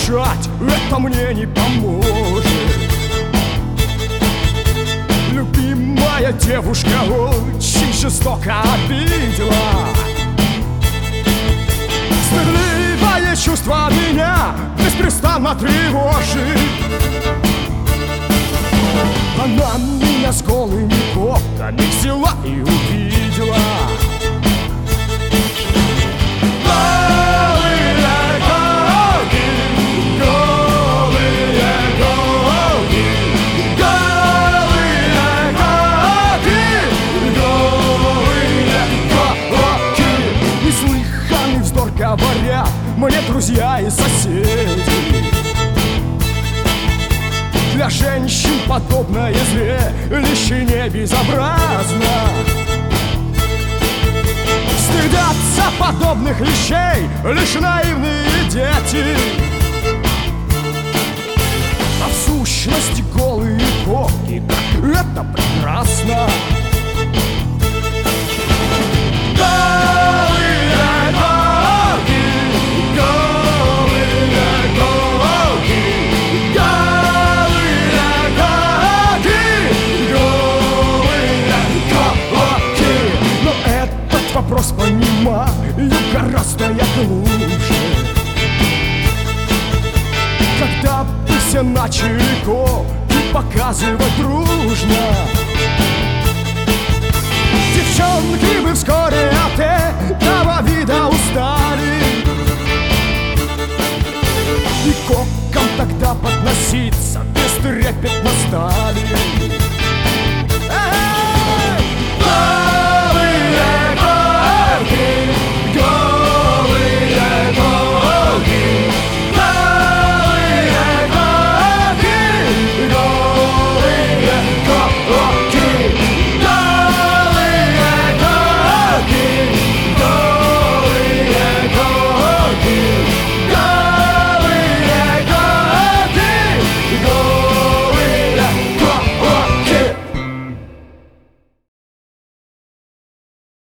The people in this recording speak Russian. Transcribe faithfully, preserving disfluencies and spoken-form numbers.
бежать, это мне не поможет. Любимая девушка очень жестоко обидела. Стыдливое чувство меня беспрестанно тревожит. Она меня с голыми попками взяла и увидела. Говорят мне друзья и соседи, для женщин подобное зрелище не безобразно. Стыдятся подобных вещей лишь наивные дети. А в сущности голые попки, это прекрасно. Вопрос понимаю гораздо я глубже. Когда бы все начали и показывать дружно, девчонки бы вскоре от этого вида устали. И кокам тогда подноситься бестрепетно стали.